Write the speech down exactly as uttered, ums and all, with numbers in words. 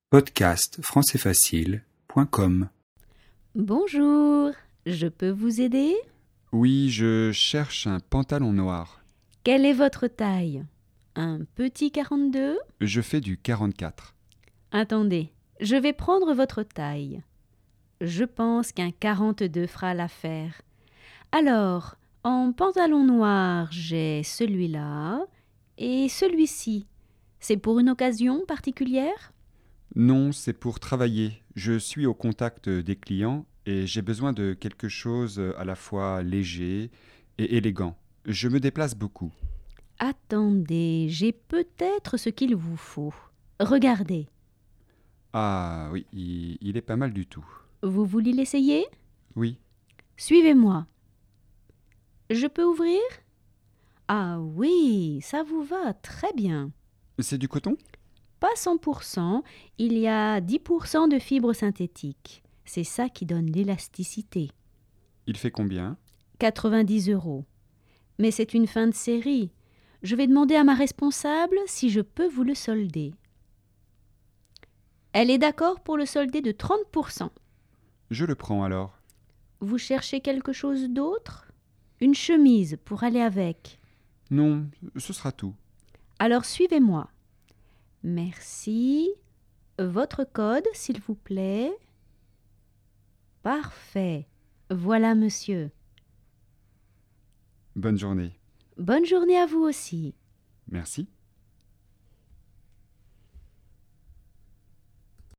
podcast français facile point com. Bonjour, je peux vous aider? Oui, je cherche un pantalon noir. Quelle est votre taille? Un petit quarante-deux? Je fais du quarante-quatre. Attendez, je vais prendre votre taille. Je pense qu'un quarante-deux fera l'affaire. Alors, en pantalon noir, j'ai celui-là et celui-ci. C'est pour une occasion particulière? Non, c'est pour travailler. Je suis au contact des clients et j'ai besoin de quelque chose à la fois léger et élégant. Je me déplace beaucoup. Attendez, j'ai peut-être ce qu'il vous faut. Regardez, Ah oui, il, il est pas mal du tout. vous voulez l'essayer? Oui, Suivez-moi. Je peux ouvrir? Ah oui, ça vous va très bien. c'est du coton? Pas cent pour cent, il y a dix pour cent de fibres synthétiques. C'est ça qui donne l'élasticité. Il fait combien? quatre-vingt-dix euros. Mais c'est une fin de série. Je vais demander à ma responsable si je peux vous le solder. Elle est d'accord pour le solder de trente pour cent. Je le prends alors. Vous cherchez quelque chose d'autre? Une chemise pour aller avec. Non, ce sera tout. Alors suivez-moi. Merci. Votre code, s'il vous plaît. Parfait. Voilà, monsieur. Bonne journée. Bonne journée à vous aussi. Merci.